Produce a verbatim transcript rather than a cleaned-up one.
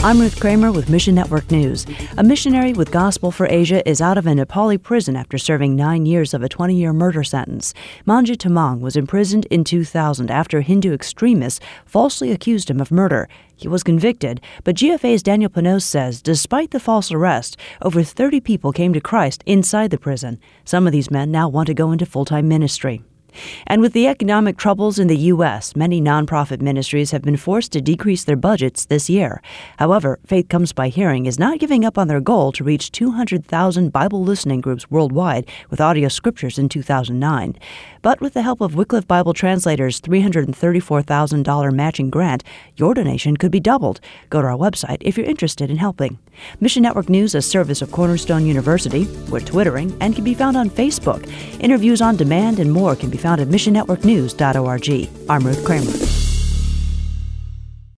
I'm Ruth Kramer with Mission Network News. A missionary with Gospel for Asia is out of a Nepali prison after serving nine years of a twenty-year murder sentence. Manjit Tamang was imprisoned in two thousand after Hindu extremists falsely accused him of murder. He was convicted, but G F A's Daniel Panos says despite the false arrest, over thirty people came to Christ inside the prison. Some of these men now want to go into full-time ministry. And with the economic troubles in the U S, many nonprofit ministries have been forced to decrease their budgets this year. However, Faith Comes by Hearing is not giving up on their goal to reach two hundred thousand Bible listening groups worldwide with audio scriptures in two thousand nine. But with the help of Wycliffe Bible Translators' three hundred thirty-four thousand dollars matching grant, your donation could be doubled. Go to our website if you're interested in helping. Mission Network News, a service of Cornerstone University. We're Twittering and can be found on Facebook. Interviews on demand and more can be found at mission network news dot org. I'm Ruth Kramer.